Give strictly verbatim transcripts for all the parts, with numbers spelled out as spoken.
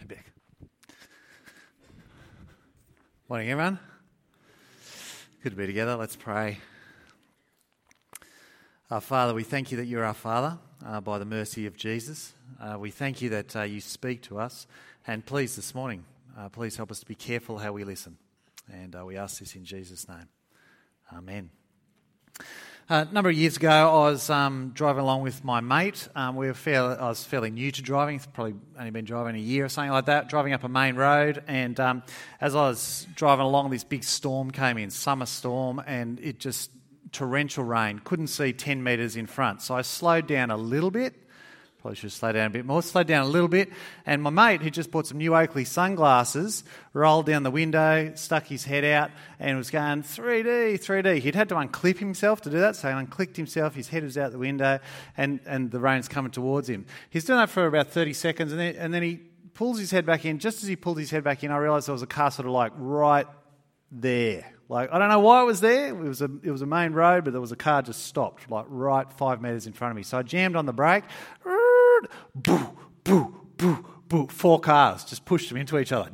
Beck. Morning, everyone. Good to be together. Let's pray. Our Father, we thank you that you're our Father uh, by the mercy of Jesus. Uh, we thank you that uh, you speak to us. And please, this morning, uh, please help us to be careful how we listen. And uh, we ask this in Jesus' name. Amen. Uh, a number of years ago, I was um, driving along with my mate. Um, we were fairly, I was fairly new to driving, probably only been driving a year or something like that, driving up a main road. And um, as I was driving along, this big storm came in, summer storm, and it just, torrential rain, couldn't see ten metres in front. So I slowed down a little bit. Probably should slow down a bit more. Slowed down a little bit, and my mate, who just bought some new Oakley sunglasses, rolled down the window, stuck his head out, and was going three D, three D. He'd had to unclip himself to do that, so he unclipped himself. His head was out the window, and, and the rain's coming towards him. He's done that for about thirty seconds, and then, and then he pulls his head back in. Just as he pulled his head back in, I realised there was a car sort of like right there. Like, I don't know why it was there. It was a it was a main road, but there was a car just stopped, like right five metres in front of me. So I jammed on the brake. Boo, boo, boo, boo. Four cars just pushed them into each other,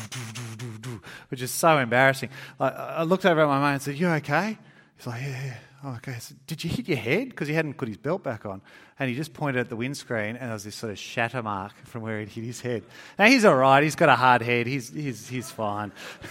which is so embarrassing. I, I looked over at my mate and said, "You okay?" He's like, "Yeah, yeah." Oh, okay. I said, "Did you hit your head?" Because he hadn't put his belt back on. And he just pointed at the windscreen, and there was this sort of shatter mark from where he'd hit his head. Now, he's all right. He's got a hard head. He's he's he's fine.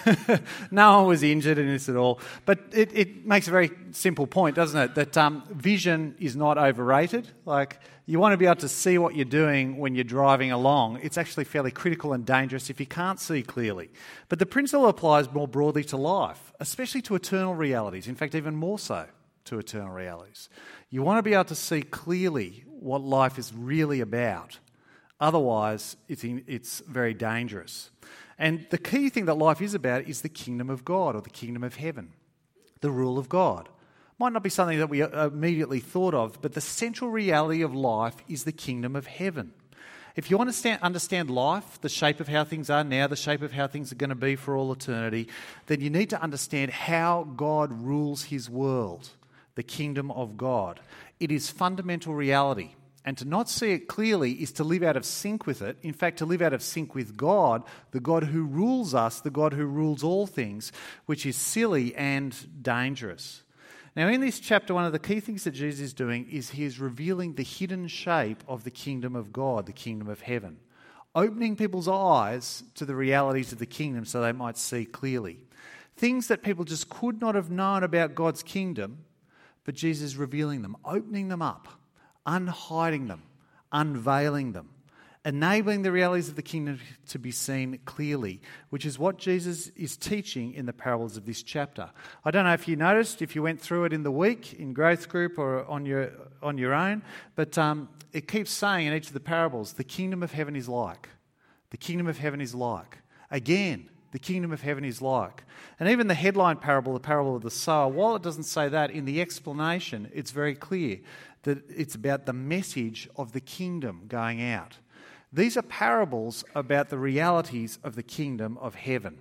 No one was injured in this at all. But it, it makes a very simple point, doesn't it? That um, vision is not overrated. Like, you want to be able to see what you're doing when you're driving along. It's actually fairly critical and dangerous if you can't see clearly. But the principle applies more broadly to life, especially to eternal realities. In fact, even more so to eternal realities. You want to be able to see clearly what life is really about. Otherwise, it's, in, it's very dangerous. And the key thing that life is about is the kingdom of God, or the kingdom of heaven, the rule of God. Might not be something that we immediately thought of, but the central reality of life is the kingdom of heaven. If you understand, understand life, the shape of how things are now, the shape of how things are going to be for all eternity, then you need to understand how God rules his world, the kingdom of God. It is fundamental reality. And to not see it clearly is to live out of sync with it. In fact, to live out of sync with God, the God who rules us, the God who rules all things, which is silly and dangerous. Now, in this chapter, one of the key things that Jesus is doing is he is revealing the hidden shape of the kingdom of God, the kingdom of heaven, opening people's eyes to the realities of the kingdom so they might see clearly. Things that people just could not have known about God's kingdom, but Jesus is revealing them, opening them up, unhiding them, unveiling them, enabling the realities of the kingdom to be seen clearly, which is what Jesus is teaching in the parables of this chapter. I don't know if you noticed, if you went through it in the week, in growth group or on your on your own, but um, it keeps saying in each of the parables, the kingdom of heaven is like. The kingdom of heaven is like. Again, the kingdom of heaven is like. And even the headline parable, the parable of the sower, while it doesn't say that, in the explanation, it's very clear that it's about the message of the kingdom going out. These are parables about the realities of the kingdom of heaven.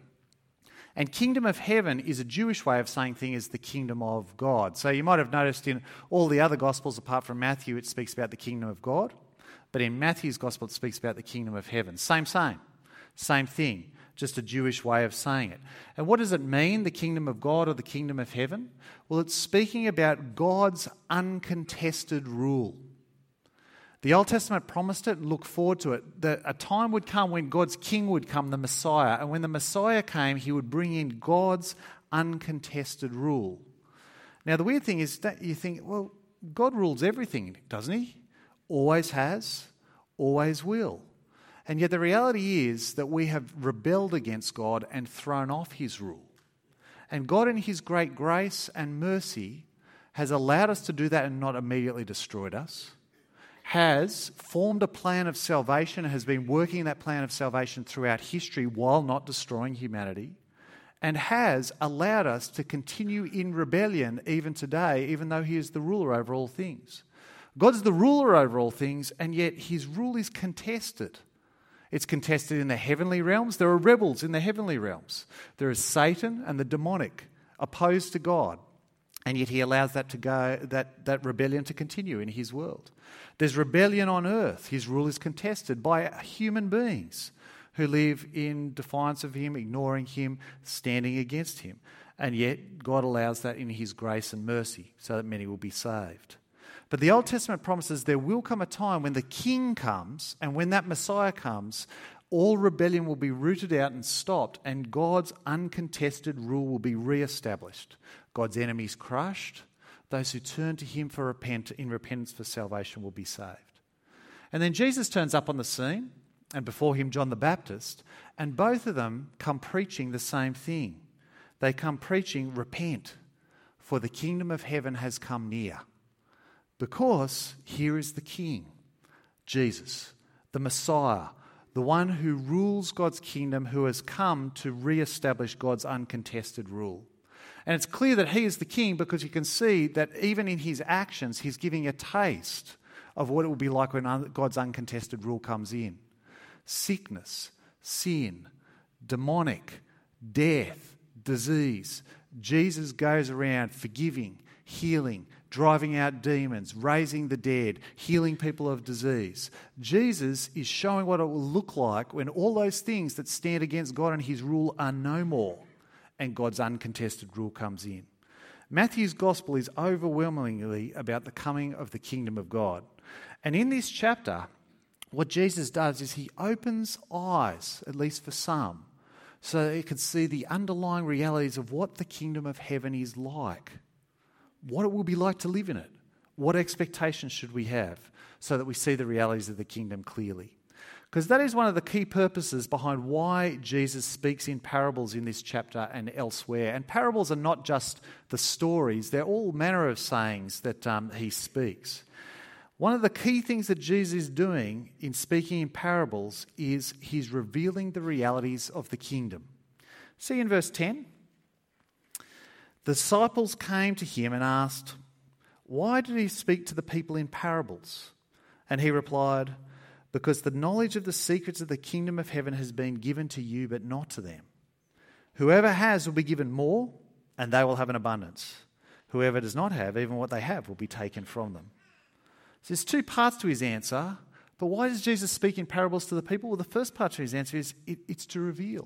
And kingdom of heaven is a Jewish way of saying thing as the kingdom of God. So you might have noticed in all the other Gospels apart from Matthew, it speaks about the kingdom of God. But in Matthew's Gospel, it speaks about the kingdom of heaven. Same, same. Same thing. Just a Jewish way of saying it. And what does it mean, the kingdom of God or the kingdom of heaven? Well, it's speaking about God's uncontested rule. The Old Testament promised it and looked forward to it, that a time would come when God's king would come, the Messiah, and when the Messiah came, he would bring in God's uncontested rule. Now, the weird thing is that you think, well, God rules everything, doesn't he? Always has, always will. And yet the reality is that we have rebelled against God and thrown off his rule. And God in his great grace and mercy has allowed us to do that and not immediately destroyed us, has formed a plan of salvation, has been working that plan of salvation throughout history while not destroying humanity, and has allowed us to continue in rebellion even today, even though he is the ruler over all things. God's the ruler over all things, and yet his rule is contested. It's contested in the heavenly realms. There are rebels in the heavenly realms. There is Satan and the demonic opposed to God. And yet he allows that to go, that, that rebellion to continue in his world. There's rebellion on earth. His rule is contested by human beings who live in defiance of him, ignoring him, standing against him. And yet God allows that in his grace and mercy so that many will be saved. But the Old Testament promises there will come a time when the king comes, and when that Messiah comes, all rebellion will be rooted out and stopped, and God's uncontested rule will be re-established. God's enemies crushed. Those who turn to him for repent, in repentance for salvation will be saved. And then Jesus turns up on the scene, and before him John the Baptist, and both of them come preaching the same thing. They come preaching, repent, for the kingdom of heaven has come near. Because here is the King, Jesus, the Messiah, the one who rules God's kingdom, who has come to re-establish God's uncontested rule. And it's clear that he is the King because you can see that even in his actions, he's giving a taste of what it will be like when God's uncontested rule comes in. Sickness, sin, demonic, death, disease. Jesus goes around forgiving, healing, driving out demons, raising the dead, healing people of disease. Jesus is showing what it will look like when all those things that stand against God and his rule are no more and God's uncontested rule comes in. Matthew's gospel is overwhelmingly about the coming of the kingdom of God. And in this chapter, what Jesus does is he opens eyes, at least for some, so that you can see the underlying realities of what the kingdom of heaven is like, what it will be like to live in it, what expectations should we have, so that we see the realities of the kingdom clearly. Because that is one of the key purposes behind why Jesus speaks in parables in this chapter and elsewhere. And parables are not just the stories, they're all manner of sayings that um, he speaks. One of the key things that Jesus is doing in speaking in parables is he's revealing the realities of the kingdom. See in verse ten? The disciples came to him and asked, "Why did he speak to the people in parables?" And he replied, "Because the knowledge of the secrets of the kingdom of heaven has been given to you, but not to them. Whoever has will be given more, and they will have an abundance. Whoever does not have, even what they have will be taken from them." So there's two parts to his answer, but why does Jesus speak in parables to the people? Well, the first part to his answer is it, it's to reveal.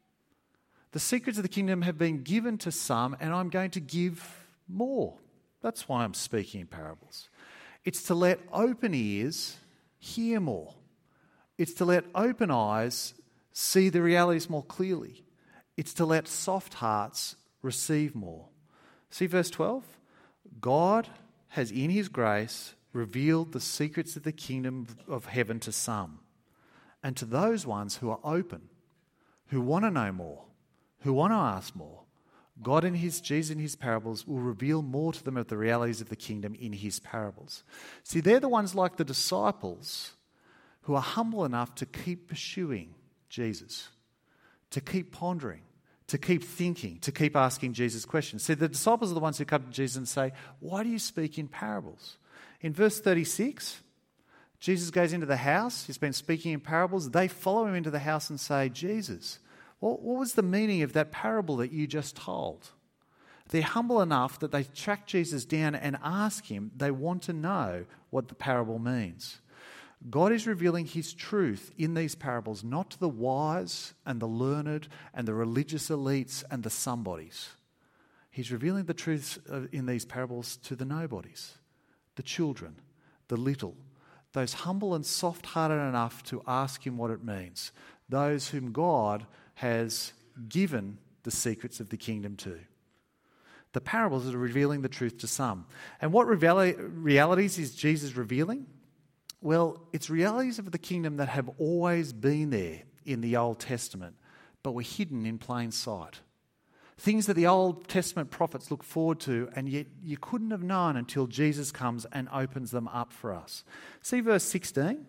The secrets of the kingdom have been given to some, and I'm going to give more. That's why I'm speaking in parables. It's to let open ears hear more. It's to let open eyes see the realities more clearly. It's to let soft hearts receive more. See verse twelve? God has in his grace revealed the secrets of the kingdom of heaven to some, and to those ones who are open, who want to know more, who want to ask more, God in his, Jesus in his parables will reveal more to them of the realities of the kingdom in his parables. See, they're the ones like the disciples who are humble enough to keep pursuing Jesus, to keep pondering, to keep thinking, to keep asking Jesus questions. See, the disciples are the ones who come to Jesus and say, "Why do you speak in parables?" In verse thirty-six, Jesus goes into the house. He's been speaking in parables. They follow him into the house and say, "Jesus, what, what was the meaning of that parable that you just told?" They're humble enough that they track Jesus down and ask him. They want to know what the parable means. God is revealing his truth in these parables, not to the wise and the learned and the religious elites and the somebodies. He's revealing the truths in these parables to the nobodies, the children, the little, those humble and soft-hearted enough to ask him what it means, those whom God has given the secrets of the kingdom to. The parables are revealing the truth to some. And what realities is Jesus revealing? Well, it's realities of the kingdom that have always been there in the Old Testament, but were hidden in plain sight. Things that the Old Testament prophets look forward to, and yet you couldn't have known until Jesus comes and opens them up for us. See verse sixteen?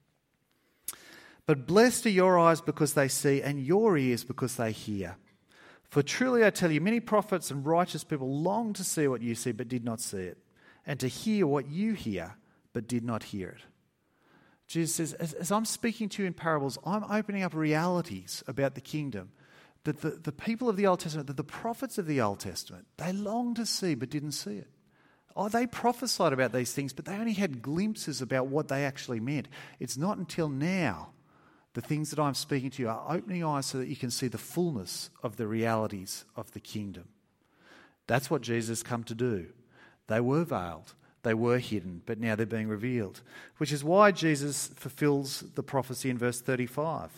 "But blessed are your eyes because they see, and your ears because they hear. For truly I tell you, many prophets and righteous people long to see what you see, but did not see it, and to hear what you hear, but did not hear it." Jesus says, as, as I'm speaking to you in parables, I'm opening up realities about the kingdom that the, the people of the Old Testament, that the prophets of the Old Testament, they longed to see but didn't see it. Oh, they prophesied about these things, but they only had glimpses about what they actually meant. It's not until now The things that I'm speaking to you are opening eyes so that you can see the fullness of the realities of the kingdom. That's what Jesus come to do. They were veiled, they were hidden, but now they're being revealed, which is why Jesus fulfills the prophecy in verse thirty-five.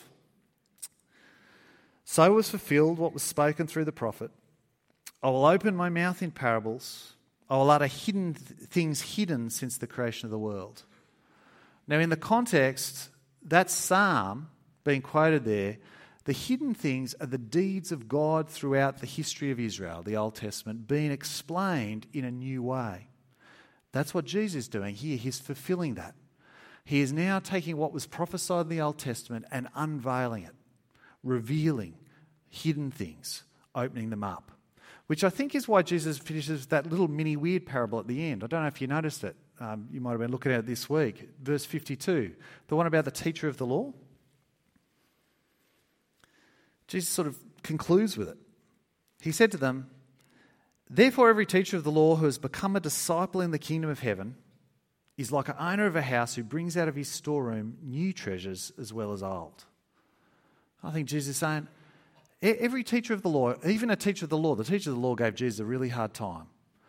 So was fulfilled what was spoken through the prophet. I will open my mouth in parables. I will utter hidden th- things hidden since the creation of the world. Now, in the context, that psalm being quoted there, the hidden things are the deeds of God throughout the history of Israel, the Old Testament, being explained in a new way. That's what Jesus is doing here. He's fulfilling that. He is now taking what was prophesied in the Old Testament and unveiling it, revealing hidden things, opening them up, which I think is why Jesus finishes that little mini weird parable at the end. I don't know if you noticed it. Um, you might have been looking at it this week. Verse fifty-two, the one about the teacher of the law. Jesus sort of concludes with it. He said to them, therefore every teacher of the law who has become a disciple in the kingdom of heaven is like an owner of a house who brings out of his storeroom new treasures as well as old. I think Jesus is saying, every teacher of the law, even a teacher of the law, the teacher of the law gave Jesus a really hard time.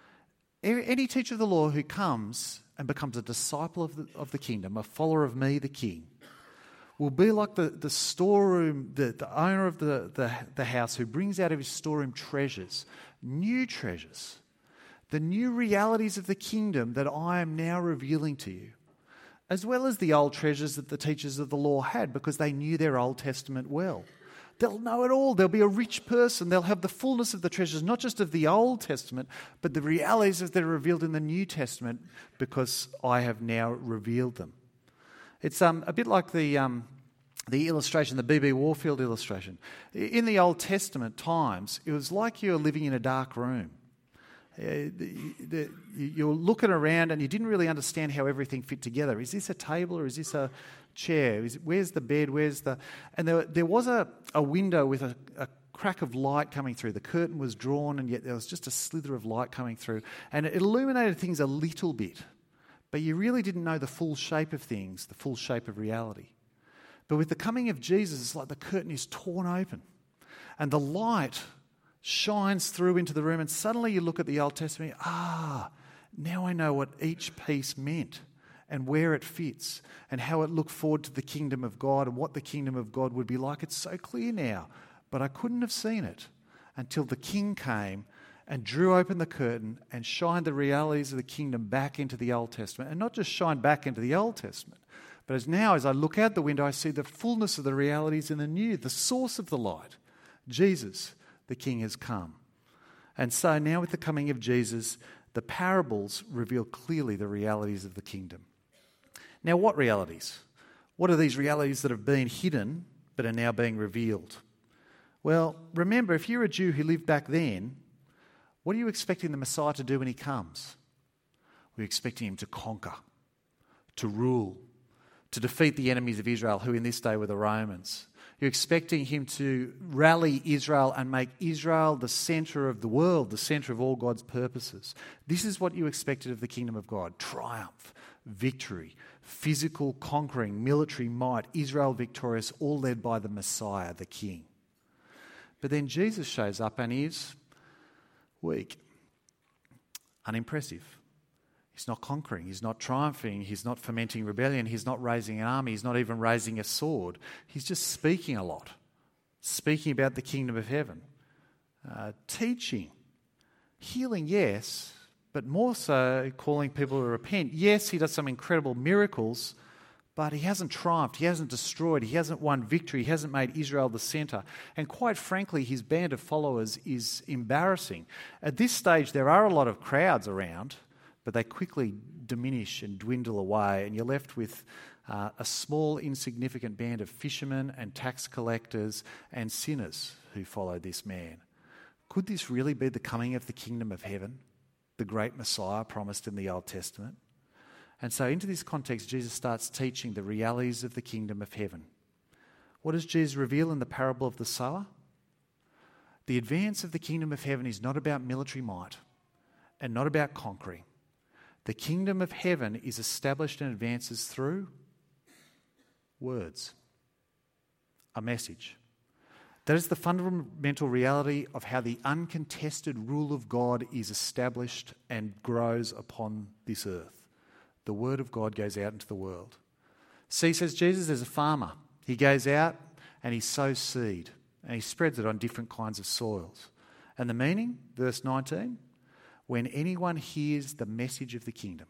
Any teacher of the law who comes and becomes a disciple of the, of the kingdom, a follower of me, the king, will be like the, the storeroom, the, the owner of the, the, the house who brings out of his storeroom treasures, new treasures, the new realities of the kingdom that I am now revealing to you, as well as the old treasures that the teachers of the law had because they knew their Old Testament well. They'll know it all. They'll be a rich person. They'll have the fullness of the treasures, not just of the Old Testament, but the realities that are revealed in the New Testament because I have now revealed them. It's um, a bit like the um, the illustration, the B B Warfield illustration. In the Old Testament times, it was like you were living in a dark room. Uh, the, the, you were looking around and you didn't really understand how everything fit together. Is this a table or is this a chair? Is it, where's the bed? Where's the... And there, there was a, a window with a, a crack of light coming through. The curtain was drawn and yet there was just a slither of light coming through. And it illuminated things a little bit. But you really didn't know the full shape of things, the full shape of reality. But with the coming of Jesus, it's like the curtain is torn open. And the light shines through into the room, and suddenly you look at the Old Testament, ah, now I know what each piece meant and where it fits and how it looked forward to the kingdom of God and what the kingdom of God would be like. It's so clear now, but I couldn't have seen it until the king came and drew open the curtain and shined the realities of the kingdom back into the Old Testament, and not just shine back into the Old Testament, but as now as I look out the window, I see the fullness of the realities in the new, the source of the light, Jesus, the King has come. And so now with the coming of Jesus, the parables reveal clearly the realities of the kingdom. Now what realities? What are these realities that have been hidden but are now being revealed? Well, remember, if you're a Jew who lived back then, what are you expecting the Messiah to do when he comes? We're expecting him to conquer, to rule, to defeat the enemies of Israel, who in this day were the Romans. You're expecting him to rally Israel and make Israel the centre of the world, the centre of all God's purposes. This is what you expected of the kingdom of God. Triumph, victory, physical conquering, military might, Israel victorious, all led by the Messiah, the King. But then Jesus shows up and is weak, unimpressive. He's not conquering, he's not triumphing, he's not fomenting rebellion, he's not raising an army, he's not even raising a sword. He's just speaking a lot, speaking about the kingdom of heaven, uh, teaching, healing, yes, but more so calling people to repent. Yes, he does some incredible miracles, but he hasn't triumphed, he hasn't destroyed, he hasn't won victory, he hasn't made Israel the centre. And quite frankly, his band of followers is embarrassing. At this stage, there are a lot of crowds around, but they quickly diminish and dwindle away, and you're left with uh, a small, insignificant band of fishermen and tax collectors and sinners who follow this man. Could this really be the coming of the kingdom of heaven, the great Messiah promised in the Old Testament? And so into this context, Jesus starts teaching the realities of the kingdom of heaven. What does Jesus reveal in the parable of the sower? The advance of the kingdom of heaven is not about military might and not about conquering. The kingdom of heaven is established and advances through words. a message. That is the fundamental reality of how the uncontested rule of God is established and grows upon this earth. The word of God goes out into the world. See, says Jesus, as a farmer, he goes out and he sows seed and he spreads it on different kinds of soils. And the meaning, verse nineteen, when anyone hears the message of the kingdom.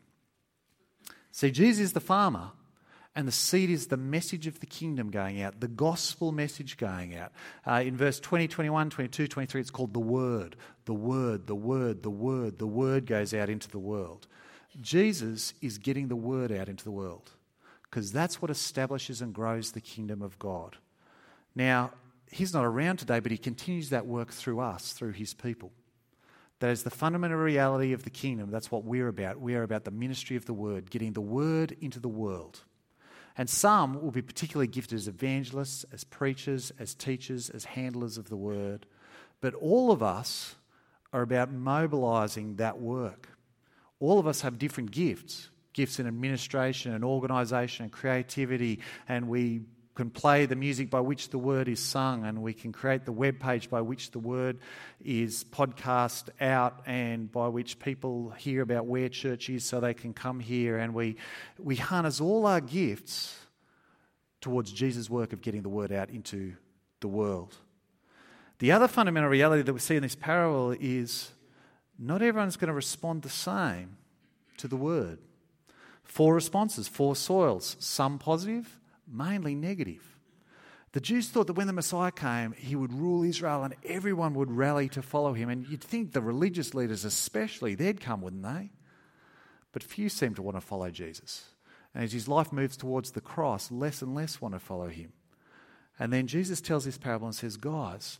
See, Jesus is the farmer, and the seed is the message of the kingdom going out, the gospel message going out. Uh, in verse twenty, twenty-one, twenty-two, twenty-three, it's called the word. The word, the word, the word, the word goes out into the world. Jesus is getting the word out into the world because that's what establishes and grows the kingdom of God. Now, he's not around today, but he continues that work through us, through his people. That is the fundamental reality of the kingdom. That's what we're about. We are about the ministry of the word, getting the word into the world. And some will be particularly gifted as evangelists, as preachers, as teachers, as handlers of the word. But all of us are about mobilising that work. All of us have different gifts, gifts in administration and organisation and creativity, and we can play the music by which the word is sung, and we can create the web page by which the word is podcast out and by which people hear about where church is so they can come here, and we we harness all our gifts towards Jesus' work of getting the word out into the world. The other fundamental reality that we see in this parable is not everyone's going to respond the same to the word. Four responses, four soils, some positive, mainly negative. The Jews thought that when the Messiah came, he would rule Israel and everyone would rally to follow him. And you'd think the religious leaders especially, they'd come, wouldn't they? But few seem to want to follow Jesus. And as his life moves towards the cross, less and less want to follow him. And then Jesus tells this parable and says, guys,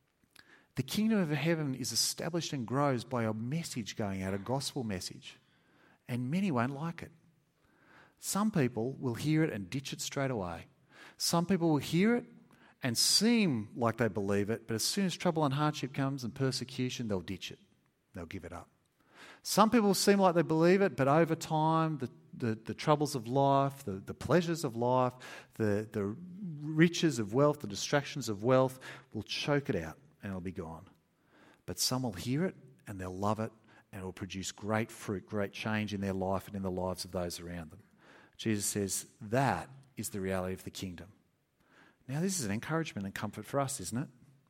the kingdom of heaven is established and grows by a message going out, a gospel message. And many won't like it. Some people will hear it and ditch it straight away. Some people will hear it and seem like they believe it, but as soon as trouble and hardship comes and persecution, they'll ditch it. They'll give it up. Some people seem like they believe it, but over time, the, the, the troubles of life, the, the pleasures of life, the, the riches of wealth, the distractions of wealth will choke it out and it'll be gone. But some will hear it and they'll love it and it will produce great fruit, great change in their life and in the lives of those around them. Jesus says that is the reality of the kingdom. Now, this is an encouragement and comfort for us, isn't it?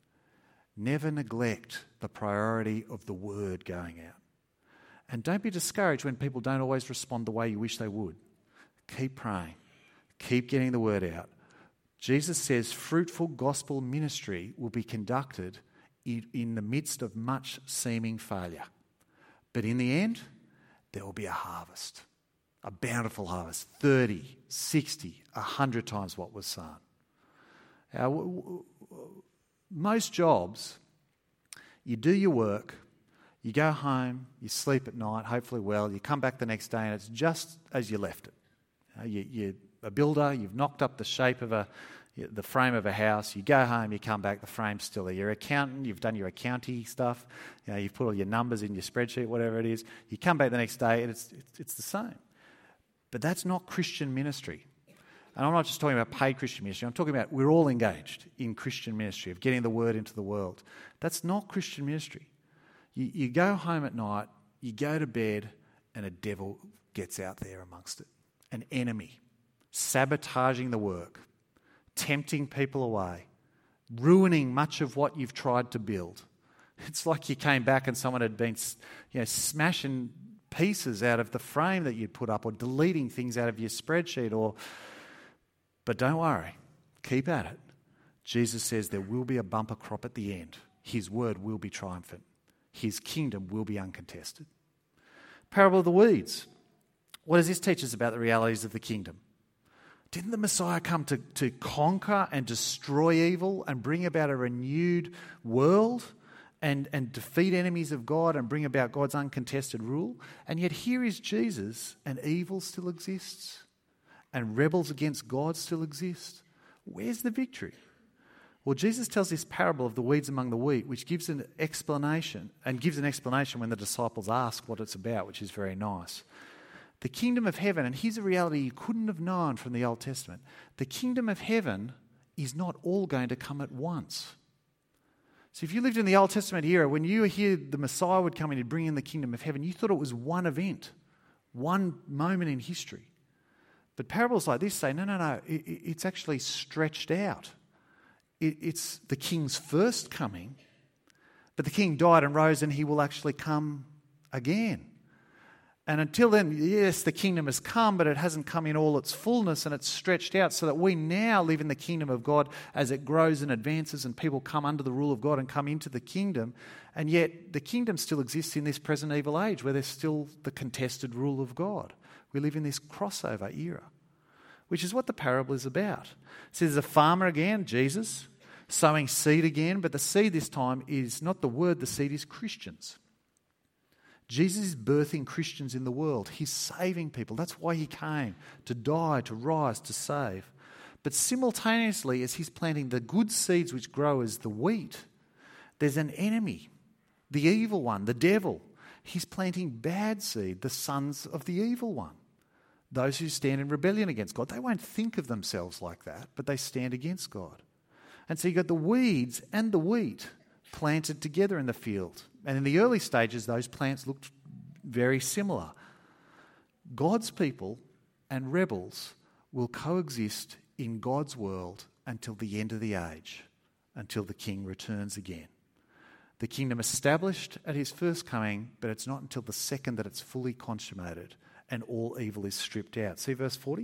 Never neglect the priority of the word going out. And don't be discouraged when people don't always respond the way you wish they would. Keep praying. Keep getting the word out. Jesus says fruitful gospel ministry will be conducted in the midst of much seeming failure. But in the end, there will be a harvest. A bountiful harvest, thirty, sixty, one hundred times what was sown. Now, w- w- most jobs, you do your work, you go home, you sleep at night, hopefully well, you come back the next day and it's just as you left it. You know, you, you're a builder, you've knocked up the shape of a, the frame of a house, you go home, you come back, the frame's still there. You're an accountant, you've done your accounting stuff, you know, you've put all your numbers in your spreadsheet, whatever it is. You come back the next day and it's it's, it's the same. But that's not Christian ministry. And I'm not just talking about paid Christian ministry. I'm talking about we're all engaged in Christian ministry, of getting the word into the world. That's not Christian ministry. You, you go home at night, you go to bed, and a devil gets out there amongst it. An enemy, sabotaging the work, tempting people away, ruining much of what you've tried to build. It's like you came back and someone had been, you know, smashing pieces out of the frame that you'd put up or deleting things out of your spreadsheet or but don't worry, keep at it. Jesus says there will be a bumper crop at the end. His word will be triumphant. His kingdom will be uncontested. Parable of the weeds. What does this teach us about the realities of the kingdom? Didn't the Messiah come to, to conquer and destroy evil and bring about a renewed world? And, and defeat enemies of God and bring about God's uncontested rule. And yet here is Jesus and evil still exists and rebels against God still exist. Where's the victory? Well, Jesus tells this parable of the weeds among the wheat, which gives an explanation and gives an explanation when the disciples ask what it's about, which is very nice. The kingdom of heaven, and here's a reality you couldn't have known from the Old Testament. The kingdom of heaven is not all going to come at once. So if you lived in the Old Testament era, when you hear the Messiah would come in and bring in the kingdom of heaven, you thought it was one event, one moment in history. But parables like this say, no, no, no, it, it's actually stretched out. It, it's the king's first coming, but the king died and rose and he will actually come again. And until then, yes, the kingdom has come, but it hasn't come in all its fullness, and it's stretched out so that we now live in the kingdom of God as it grows and advances and people come under the rule of God and come into the kingdom. And yet the kingdom still exists in this present evil age where there's still the contested rule of God. We live in this crossover era, which is what the parable is about. So there's a farmer again, Jesus, sowing seed again, but the seed this time is not the word, the seed is Christians. Jesus is birthing Christians in the world. He's saving people. That's why he came, to die, to rise, to save. But simultaneously, as he's planting the good seeds which grow as the wheat, there's an enemy, the evil one, the devil. He's planting bad seed, the sons of the evil one, those who stand in rebellion against God. They won't think of themselves like that, but they stand against God. And so you've got the weeds and the wheat planted together in the field. And in the early stages, those plants looked very similar. God's people and rebels will coexist in God's world until the end of the age, until the King returns again. The kingdom established at his first coming, but it's not until the second that it's fully consummated and all evil is stripped out. See verse forty?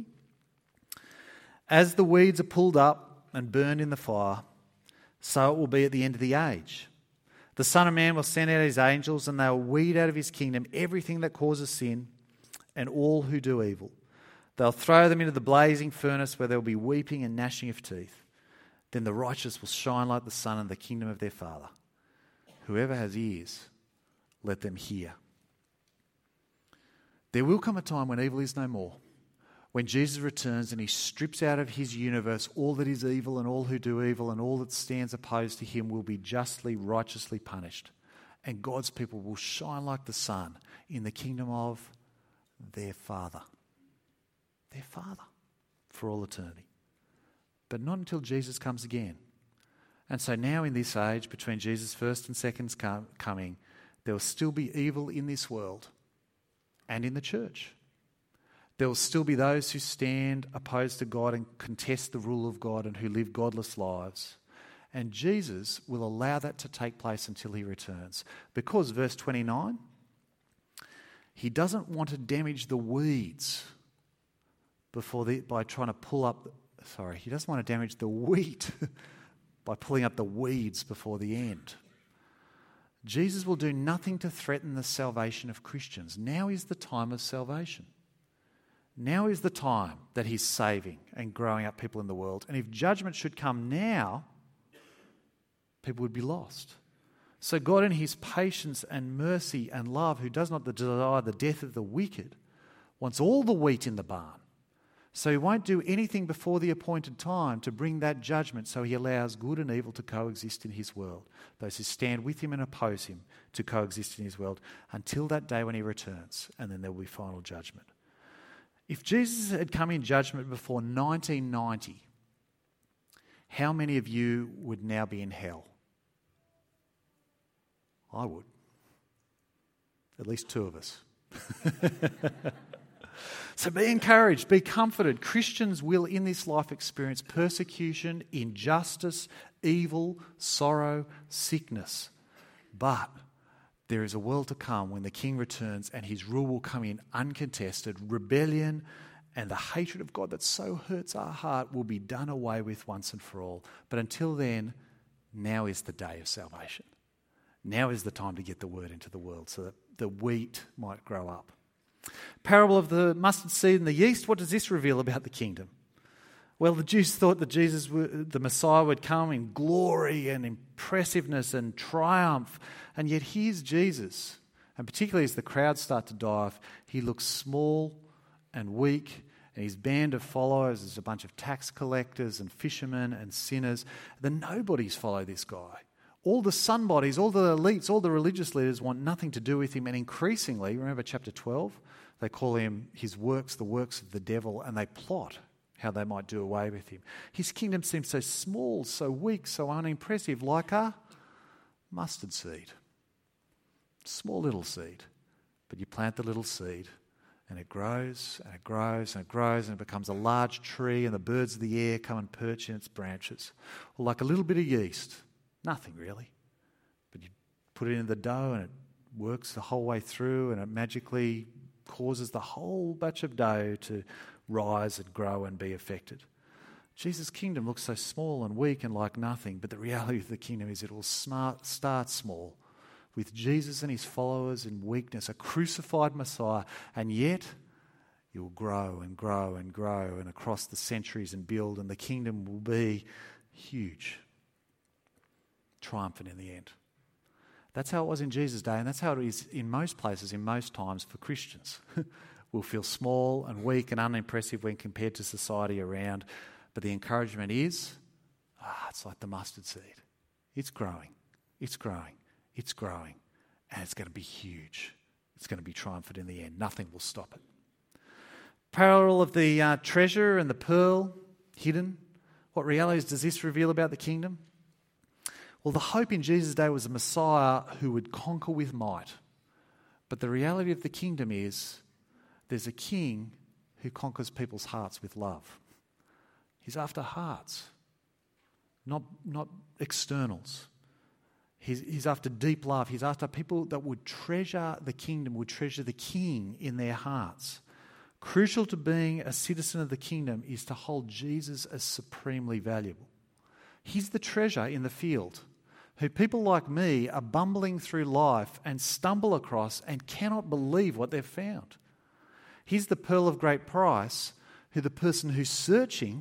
As the weeds are pulled up and burned in the fire, so it will be at the end of the age. The Son of Man will send out his angels, and they will weed out of his kingdom everything that causes sin and all who do evil. They'll throw them into the blazing furnace where there will be weeping and gnashing of teeth. Then the righteous will shine like the sun in the kingdom of their Father. Whoever has ears, let them hear. There will come a time when evil is no more, when Jesus returns and he strips out of his universe all that is evil, and all who do evil and all that stands opposed to him will be justly, righteously punished. And God's people will shine like the sun in the kingdom of their Father. Their Father for all eternity. But not until Jesus comes again. And so now in this age, between Jesus' first and second coming, there will still be evil in this world and in the church. There will still be those who stand opposed to God and contest the rule of God and who live godless lives. And Jesus will allow that to take place until he returns. Because, verse twenty-nine, he doesn't want to damage the weeds before the, by trying to pull up, sorry, he doesn't want to damage the wheat by pulling up the weeds before the end. Jesus will do nothing to threaten the salvation of Christians. Now is the time of salvation. Now is the time that he's saving and growing up people in the world. And if judgment should come now, people would be lost. So God, in his patience and mercy and love, who does not desire the death of the wicked, wants all the wheat in the barn. So he won't do anything before the appointed time to bring that judgment, so he allows good and evil to coexist in his world. Those who stand with him and oppose him to coexist in his world until that day when he returns, and then there will be final judgment. If Jesus had come in judgment before nineteen ninety, how many of you would now be in hell? I would. At least two of us. So be encouraged, be comforted. Christians will in this life experience persecution, injustice, evil, sorrow, sickness. But there is a world to come when the King returns and his rule will come in uncontested. Rebellion and the hatred of God that so hurts our heart will be done away with once and for all. But until then, now is the day of salvation. Now is the time to get the word into the world so that the wheat might grow up. Parable of the mustard seed and the yeast, what does this reveal about the kingdom? Well, the Jews thought that Jesus, the Messiah, would come in glory and impressiveness and triumph. And yet here's Jesus. And particularly as the crowds start to die off, he looks small and weak. And his band of followers is a bunch of tax collectors and fishermen and sinners. The nobodies follow this guy. All the somebodies, all the elites, all the religious leaders want nothing to do with him. And increasingly, remember chapter twelve, they call him his works, the works of the devil, and they plot how they might do away with him. His kingdom seems so small, so weak, so unimpressive, like a mustard seed. Small little seed. But you plant the little seed and it grows and it grows and it grows and it becomes a large tree, and the birds of the air come and perch in its branches. Or like a little bit of yeast. Nothing really. But you put it in the dough and it works the whole way through, and it magically causes the whole batch of dough to rise and grow and be affected. Jesus' kingdom looks so small and weak and like nothing, but the reality of the kingdom is it will smart, start small, with Jesus and his followers in weakness, a crucified Messiah, and yet it will grow and grow and grow and across the centuries and build, and the kingdom will be huge, triumphant in the end. That's how it was in Jesus' day, and that's how it is in most places, in most times for Christians. We'll feel small and weak and unimpressive when compared to society around, but the encouragement is, ah, it's like the mustard seed. It's growing, it's growing, it's growing, and it's going to be huge. It's going to be triumphant in the end. Nothing will stop it. Parallel of the uh, treasure and the pearl hidden. What realities does this reveal about the kingdom? Well, the hope in Jesus' day was a Messiah who would conquer with might. But the reality of the kingdom is there's a king who conquers people's hearts with love. He's after hearts, not, not externals. He's, he's after deep love. He's after people that would treasure the kingdom, would treasure the king in their hearts. Crucial to being a citizen of the kingdom is to hold Jesus as supremely valuable. He's the treasure in the field, who people like me are bumbling through life and stumble across and cannot believe what they've found. He's the pearl of great price, who the person who's searching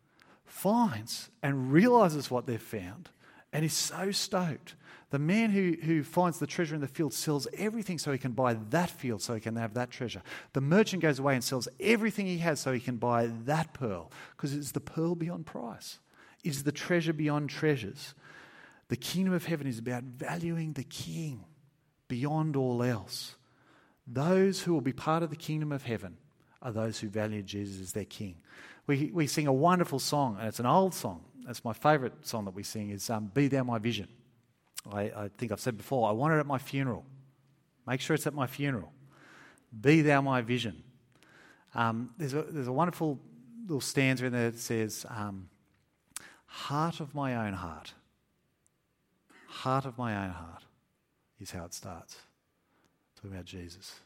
finds and realises what they've found and is so stoked. The man who, who finds the treasure in the field sells everything so he can buy that field, so he can have that treasure. The merchant goes away and sells everything he has so he can buy that pearl, because it's the pearl beyond price. It's the treasure beyond treasures. The kingdom of heaven is about valuing the king beyond all else. Those who will be part of the kingdom of heaven are those who value Jesus as their king. We we sing a wonderful song, and it's an old song. That's my favourite song that we sing, is um, Be Thou My Vision. I, I think I've said before, I want it at my funeral. Make sure it's at my funeral. Be Thou My Vision. Um, there's, a, there's a wonderful little stanza in there that says, um, heart of my own heart. Heart of my own heart is how it starts. Talking about Jesus.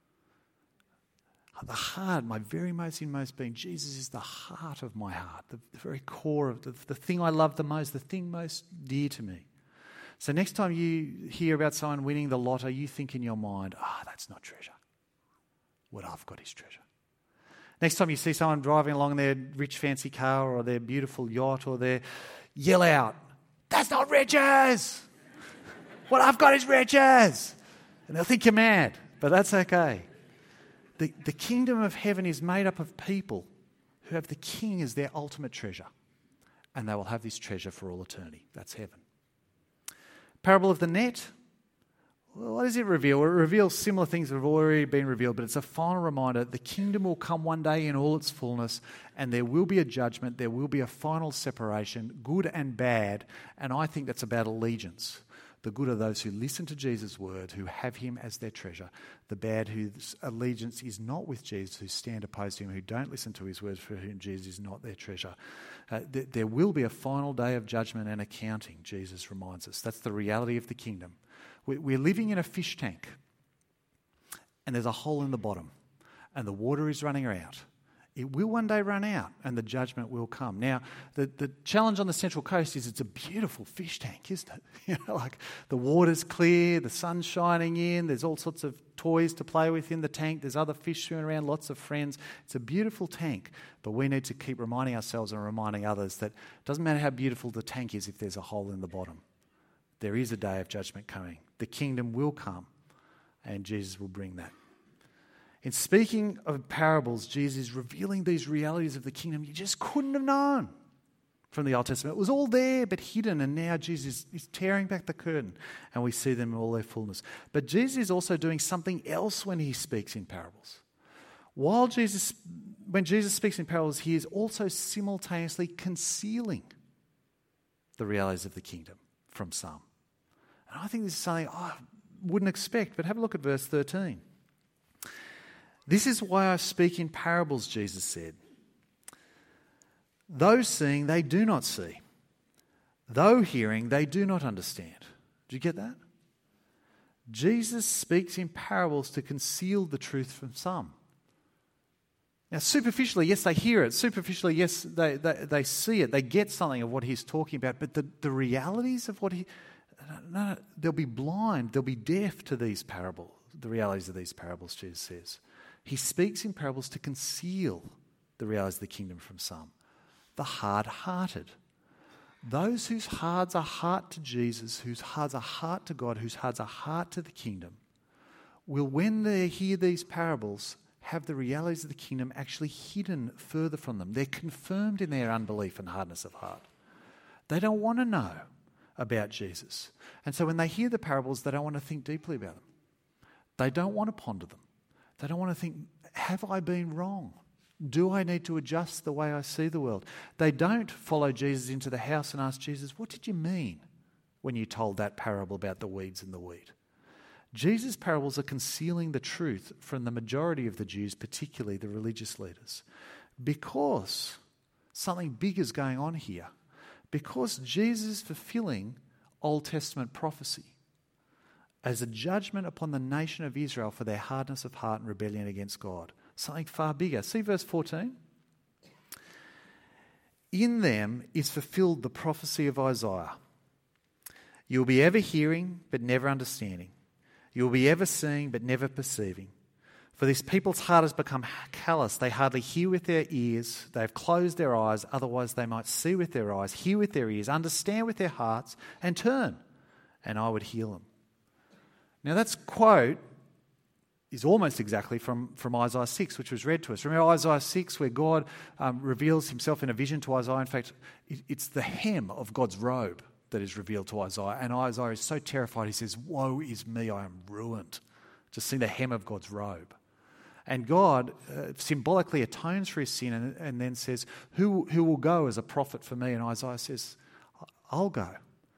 The heart, my very most inmost being, Jesus is the heart of my heart, the, the very core of the, the thing I love the most, the thing most dear to me. So next time you hear about someone winning the lotto, you think in your mind, ah, oh, that's not treasure. What I've got is treasure. Next time you see someone driving along their rich fancy car or their beautiful yacht or their, yell out, that's not riches! What I've got is riches! And they'll think you're mad, but that's okay. The, the kingdom of heaven is made up of people who have the king as their ultimate treasure. And they will have this treasure for all eternity. That's heaven. Parable of the net. Well, what does it reveal? It reveals similar things that have already been revealed, but it's a final reminder. The kingdom will come one day in all its fullness, and there will be a judgment. There will be a final separation, good and bad. And I think that's about allegiance. The good are those who listen to Jesus' word, who have him as their treasure. The bad, whose allegiance is not with Jesus, who stand opposed to him, who don't listen to his words, for whom Jesus is not their treasure. Uh, th- there will be a final day of judgment and accounting, Jesus reminds us. That's the reality of the kingdom. We- we're living in a fish tank, and there's a hole in the bottom, and the water is running out. It will one day run out, and the judgment will come. Now, the, the challenge on the Central Coast is it's a beautiful fish tank, isn't it? You know, like the water's clear, the sun's shining in, there's all sorts of toys to play with in the tank, there's other fish swimming around, lots of friends. It's a beautiful tank, but we need to keep reminding ourselves and reminding others that it doesn't matter how beautiful the tank is if there's a hole in the bottom. There is a day of judgment coming. The kingdom will come, and Jesus will bring that. In speaking of parables, Jesus is revealing these realities of the kingdom you just couldn't have known from the Old Testament. It was all there but hidden, and now Jesus is tearing back the curtain and we see them in all their fullness. But Jesus is also doing something else when he speaks in parables. While Jesus when Jesus speaks in parables, he is also simultaneously concealing the realities of the kingdom from some. And I think this is something I wouldn't expect, but have a look at verse thirteen. This is why I speak in parables, Jesus said. Though seeing, they do not see. Though hearing, they do not understand. Do you get that? Jesus speaks in parables to conceal the truth from some. Now, superficially, yes, they hear it. Superficially, yes, they, they, they see it. They get something of what he's talking about. But the, the realities of what he... No, they'll be blind. They'll be deaf to these parables, the realities of these parables, Jesus says. He speaks in parables to conceal the realities of the kingdom from some. The hard-hearted. Those whose hearts are heart to Jesus, whose hearts are heart to God, whose hearts are heart to the kingdom, will, when they hear these parables, have the realities of the kingdom actually hidden further from them. They're confirmed in their unbelief and hardness of heart. They don't want to know about Jesus. And so when they hear the parables, they don't want to think deeply about them. They don't want to ponder them. They don't want to think, have I been wrong? Do I need to adjust the way I see the world? They don't follow Jesus into the house and ask Jesus, what did you mean when you told that parable about the weeds and the wheat? Jesus' parables are concealing the truth from the majority of the Jews, particularly the religious leaders, because something big is going on here. Because Jesus is fulfilling Old Testament prophecy as a judgment upon the nation of Israel for their hardness of heart and rebellion against God. Something far bigger. See verse fourteen? In them is fulfilled the prophecy of Isaiah. You will be ever hearing, but never understanding. You will be ever seeing, but never perceiving. For this people's heart has become callous. They hardly hear with their ears. They have closed their eyes. Otherwise they might see with their eyes, hear with their ears, understand with their hearts, and turn, and I would heal them. Now that's quote is almost exactly from, from Isaiah six, which was read to us. Remember Isaiah six, where God um, reveals himself in a vision to Isaiah. In fact, it, it's the hem of God's robe that is revealed to Isaiah. And Isaiah is so terrified, he says, woe is me, I am ruined. Just see the hem of God's robe. And God uh, symbolically atones for his sin and, and then says, who, who will go as a prophet for me? And Isaiah says, I'll go.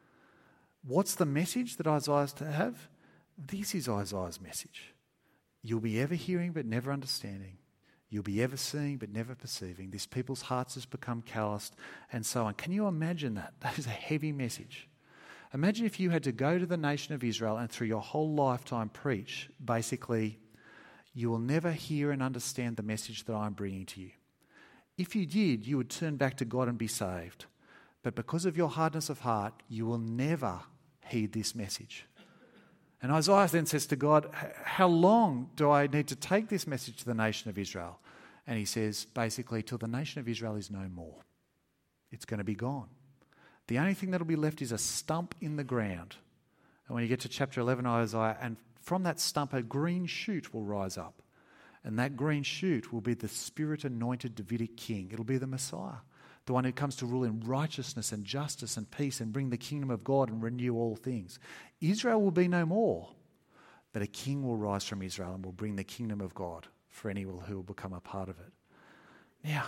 What's the message that Isaiah is to have? This is Isaiah's message. You'll be ever hearing but never understanding. You'll be ever seeing but never perceiving. This people's hearts has become calloused, and so on. Can you imagine that? That is a heavy message. Imagine if you had to go to the nation of Israel and through your whole lifetime preach, basically, you will never hear and understand the message that I'm bringing to you. If you did, you would turn back to God and be saved. But because of your hardness of heart, you will never heed this message. And Isaiah then says to God, how long do I need to take this message to the nation of Israel? And he says, basically, till the nation of Israel is no more. It's going to be gone. The only thing that will be left is a stump in the ground. And when you get to chapter eleven of Isaiah, and from that stump a green shoot will rise up. And that green shoot will be the Spirit-anointed Davidic king. It'll be the Messiah, the one who comes to rule in righteousness and justice and peace and bring the kingdom of God and renew all things. Israel will be no more, but a king will rise from Israel and will bring the kingdom of God for anyone who will become a part of it. Now,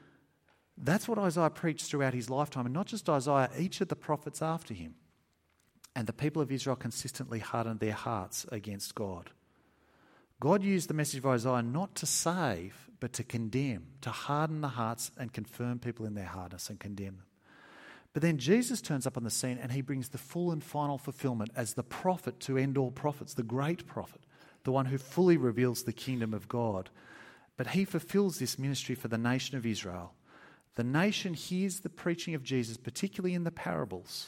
that's what Isaiah preached throughout his lifetime, and not just Isaiah, each of the prophets after him. And the people of Israel consistently hardened their hearts against God. God used the message of Isaiah not to save, but to condemn, to harden the hearts and confirm people in their hardness and condemn them. But then Jesus turns up on the scene and he brings the full and final fulfillment as the prophet to end all prophets, the great prophet, the one who fully reveals the kingdom of God. But he fulfills this ministry for the nation of Israel. The nation hears the preaching of Jesus, particularly in the parables,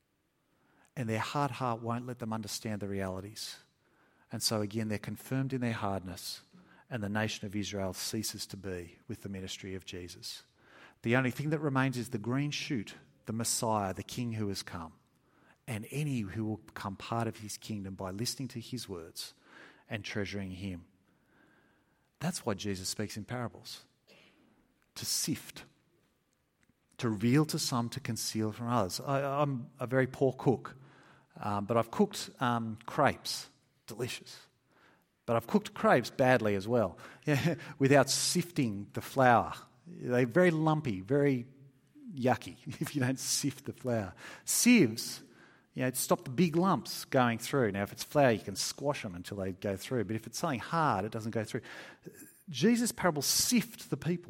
and their hard heart won't let them understand the realities. And so again, they're confirmed in their hardness, and the nation of Israel ceases to be with the ministry of Jesus. The only thing that remains is the green shoot, the Messiah, the King who has come, and any who will become part of his kingdom by listening to his words and treasuring him. That's why Jesus speaks in parables, to sift, to reveal to some, to conceal from others. I, I'm a very poor cook, um, but I've cooked um, crepes, delicious. But I've cooked crepes badly as well, without sifting the flour. They're very lumpy, very yucky if you don't sift the flour. Sieves, you know, stop the big lumps going through. Now, if it's flour, you can squash them until they go through. But if it's something hard, it doesn't go through. Jesus' parables sift the people.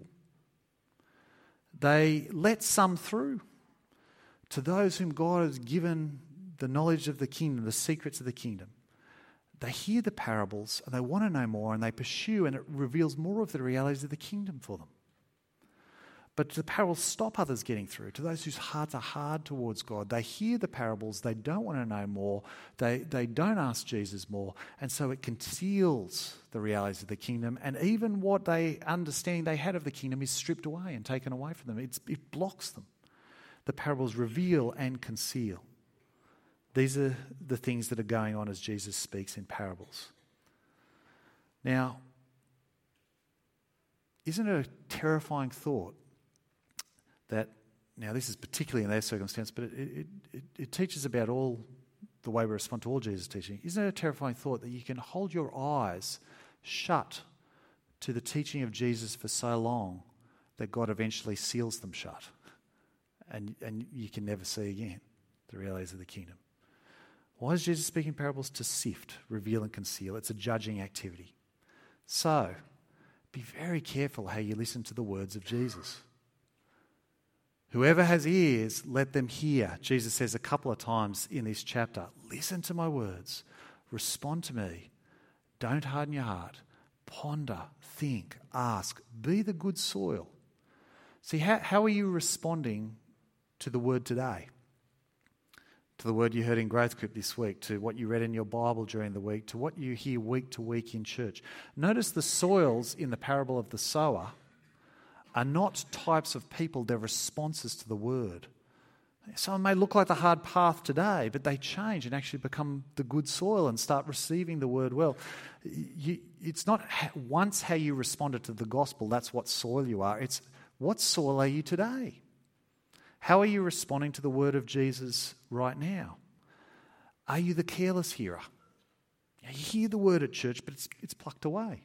They let some through. To those whom God has given the knowledge of the kingdom, the secrets of the kingdom, they hear the parables and they want to know more and they pursue, and it reveals more of the realities of the kingdom for them. But the parables stop others getting through. To those whose hearts are hard towards God, they hear the parables, they don't want to know more, they, they don't ask Jesus more, and so it conceals the realities of the kingdom, and even what they understanding they had of the kingdom is stripped away and taken away from them. It's, it blocks them. The parables reveal and conceal. These are the things that are going on as Jesus speaks in parables. Now, isn't it a terrifying thought that, now this is particularly in their circumstance, but it, it, it, it teaches about all the way we respond to all Jesus' teaching. Isn't it a terrifying thought that you can hold your eyes shut to the teaching of Jesus for so long that God eventually seals them shut and, and you can never see again the realities of the kingdom? Why is Jesus speaking parables? To sift, reveal and conceal. It's a judging activity. So, be very careful how you listen to the words of Jesus. Whoever has ears, let them hear. Jesus says a couple of times in this chapter, listen to my words, respond to me, don't harden your heart, ponder, think, ask, be the good soil. See, how, how are you responding to the word today? To the word you heard in Growth Group this week, to what you read in your Bible during the week, to what you hear week to week in church. Notice the soils in the parable of the sower are not types of people, they're responses to the word. Someone may look like the hard path today, but they change and actually become the good soil and start receiving the word well. You, it's not once how you responded to the gospel, that's what soil you are. It's what soil are you today? How are you responding to the word of Jesus right now? Are you the careless hearer? You hear the word at church, but it's it's plucked away.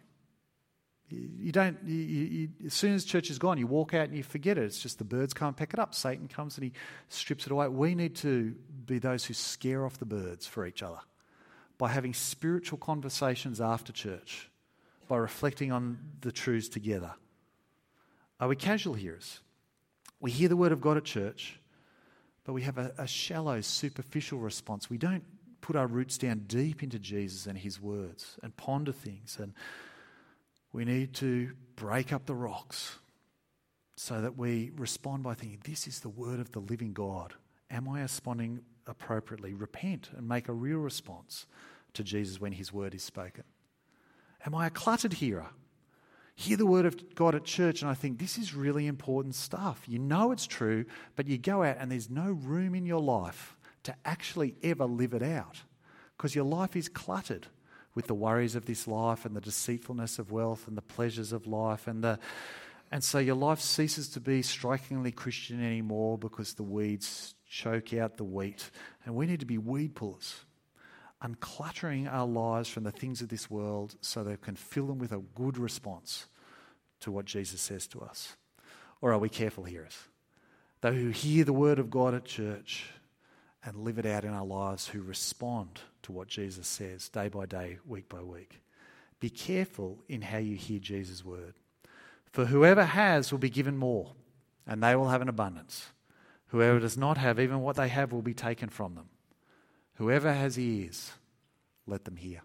You don't. You, you, as soon as church is gone, you walk out and you forget it. It's just the birds come and pick it up. Satan comes and he strips it away. We need to be those who scare off the birds for each other by having spiritual conversations after church, by reflecting on the truths together. Are we casual hearers? We hear the word of God at church, but we have a, a shallow, superficial response. We don't put our roots down deep into Jesus and his words and ponder things. And we need to break up the rocks so that we respond by thinking, this is the word of the living God. Am I responding appropriately? Repent and make a real response to Jesus when his word is spoken. Am I a cluttered hearer? Hear the word of God at church and I think this is really important stuff. You know it's true, but you go out and there's no room in your life to actually ever live it out because your life is cluttered with the worries of this life and the deceitfulness of wealth and the pleasures of life. And the and so your life ceases to be strikingly Christian anymore because the weeds choke out the wheat. And we need to be weed pullers, uncluttering our lives from the things of this world so they can fill them with a good response to what Jesus says to us. Or are we careful hearers? Those who hear the word of God at church and live it out in our lives, who respond to what Jesus says day by day, week by week. Be careful in how you hear Jesus' word. For whoever has will be given more, and they will have an abundance. Whoever does not have, even what they have will be taken from them. Whoever has ears, let them hear.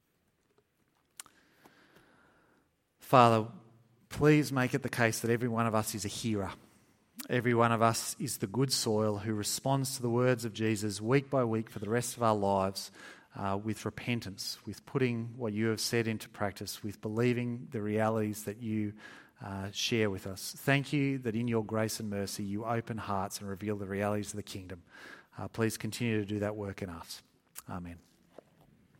Father, please make it the case that every one of us is a hearer. Every one of us is the good soil who responds to the words of Jesus week by week for the rest of our lives uh, with repentance, with putting what you have said into practice, with believing the realities that you uh, share with us. Thank you that in your grace and mercy you open hearts and reveal the realities of the kingdom. Uh, please continue to do that work in us. Amen.